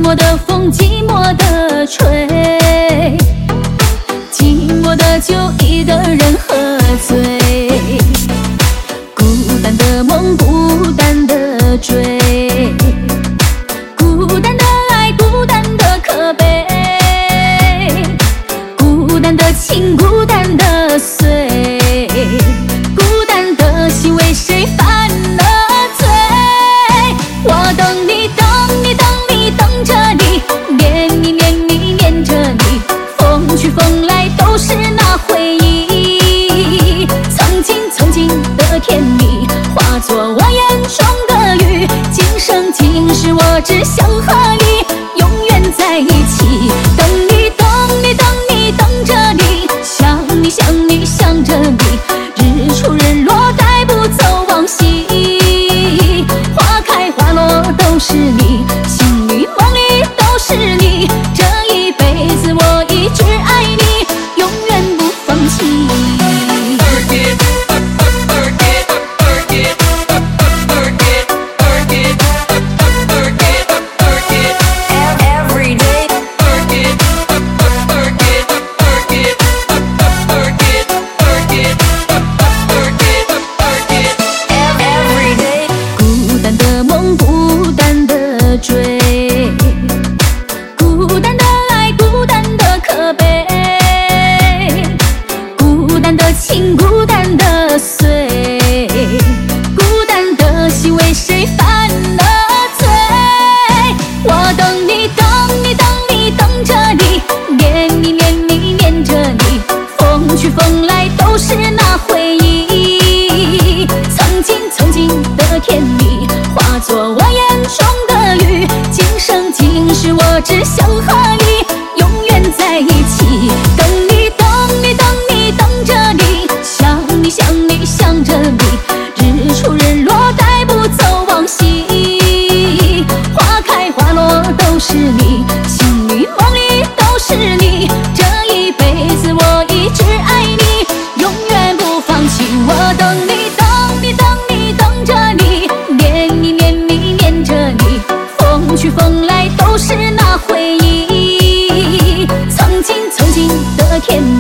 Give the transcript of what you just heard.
寞的风，寂寞的吹，寂寞的酒，一个人喝醉，孤单的梦，孤单的追，孤单的爱，孤单的可悲，孤单的情，孤单的碎，孤单的心为谁犯了罪？我等你，等你，等你，等着你，恋你，恋你，恋着你，风去风来都是那回忆。曾经，曾经的甜蜜，化作我眼中的雨。今生今世，我只想和你永远在一起。等你，等你，等你，等着你，想你，想你，想着你，日出日落带不走往昔。花开花落都是你，心里梦里都是你，这一辈子我一直爱你，永远不放弃。孤单的梦，孤单的追，孤单的爱，孤单的可悲，孤单的情，孤单的碎，孤单的心为谁犯了罪？我等你，等你，等你，等着你，恋你，恋你，恋着你，风去风来都是那回忆。曾经，曾经的甜蜜，化作我眼中的雨。今生今世，我只想和你永远在一起。等你，等你，等你，等着你，想你，想你，想着你，日出日落带不走往昔。花开花落都是你，心里梦里都是你，这一辈子我一直爱你，永远不放弃。我等你，等你，等你，等着你，恋你，恋你，恋着你，风去风来都是那回忆。曾经，曾经的甜蜜，